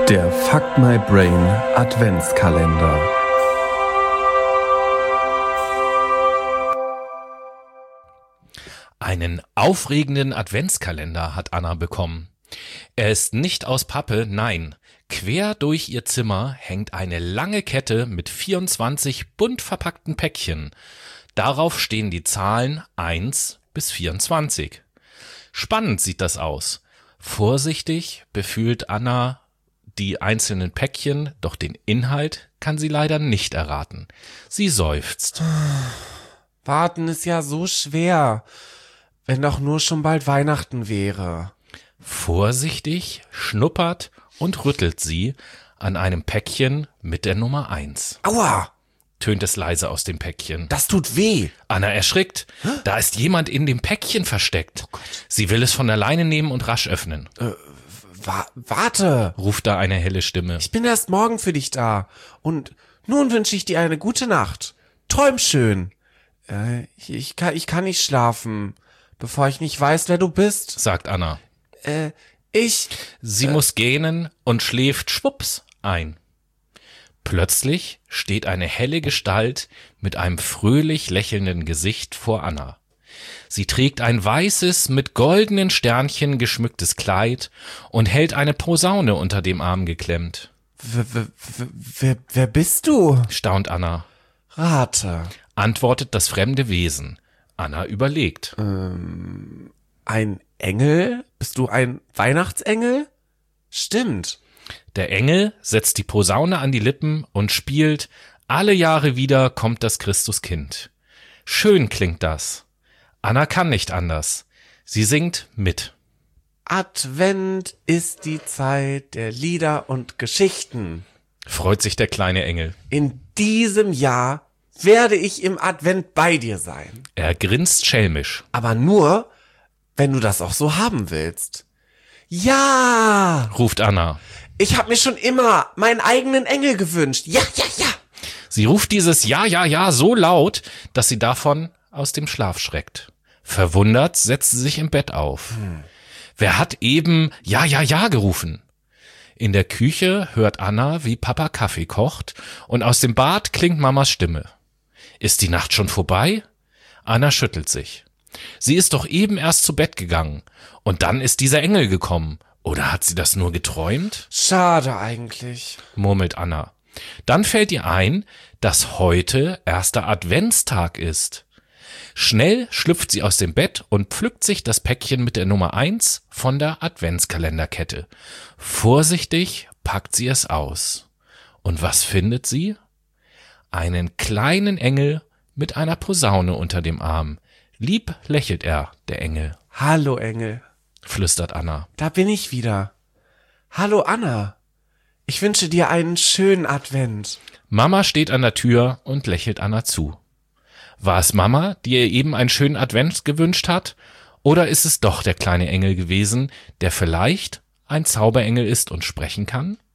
Der Fuck My Brain Adventskalender. Einen aufregenden Adventskalender hat Anna bekommen. Er ist nicht aus Pappe, nein. Quer durch ihr Zimmer hängt eine lange Kette mit 24 bunt verpackten Päckchen. Darauf stehen die Zahlen 1 bis 24. Spannend sieht das aus. Vorsichtig befühlt Anna die einzelnen Päckchen, doch den Inhalt kann sie leider nicht erraten. Sie seufzt. Warten ist ja so schwer, wenn doch nur schon bald Weihnachten wäre. Vorsichtig schnuppert und rüttelt sie an einem Päckchen mit der Nummer 1. Aua, Tönt es leise aus dem Päckchen. das tut weh. Anna erschrickt. Da ist jemand in dem Päckchen versteckt. Sie will es von alleine nehmen und rasch öffnen. Warte, Ruft da eine helle Stimme. ich bin erst morgen für dich da. Und nun wünsche ich dir eine gute Nacht. Träum schön. Ich kann nicht schlafen, bevor ich nicht weiß, wer du bist. Sagt Anna. Sie muss gähnen und schläft schwupps ein. Plötzlich steht eine helle Gestalt mit einem fröhlich lächelnden Gesicht vor Anna. Sie trägt ein weißes, mit goldenen Sternchen geschmücktes Kleid und hält eine Posaune unter dem Arm geklemmt. Wer bist du? Staunt Anna. Rate. Antwortet das fremde Wesen. Anna überlegt. Ein Engel? Bist du ein Weihnachtsengel? Stimmt. Der Engel setzt die Posaune an die Lippen und spielt Alle Jahre wieder kommt das Christuskind. Schön klingt das. Anna kann nicht anders. Sie singt mit. Advent ist die Zeit der Lieder und Geschichten. Freut sich der kleine Engel. In diesem Jahr werde ich im Advent bei dir sein. Er grinst schelmisch. Aber nur, wenn du das auch so haben willst. Ja! Ruft Anna. Ich habe mir schon immer meinen eigenen Engel gewünscht. Ja, ja, ja! Sie ruft dieses Ja, ja, ja so laut, dass sie davon aus dem Schlaf schreckt. Verwundert setzt sie sich im Bett auf. Wer hat eben Ja, ja, ja gerufen? In der Küche hört Anna, wie Papa Kaffee kocht, und aus dem Bad klingt Mamas Stimme. Ist die Nacht schon vorbei? Anna schüttelt sich. Sie ist doch eben erst zu Bett gegangen. Und dann ist dieser Engel gekommen. Oder hat sie das nur geträumt? Schade eigentlich. Murmelt Anna. Dann fällt ihr ein, dass heute erster Adventstag ist. Schnell schlüpft sie aus dem Bett und pflückt sich das Päckchen mit der Nummer 1 von der Adventskalenderkette. Vorsichtig packt sie es aus. Und was findet sie? Einen kleinen Engel mit einer Posaune unter dem Arm. Lieb lächelt er, der Engel, Hallo Engel, flüstert Anna. da bin ich wieder. Hallo Anna. Ich wünsche dir einen schönen Advent. Mama steht an der Tür und lächelt Anna zu. War es Mama, die ihr eben einen schönen Advent gewünscht hat? Oder ist es doch der kleine Engel gewesen, der vielleicht ein Zauberengel ist und sprechen kann?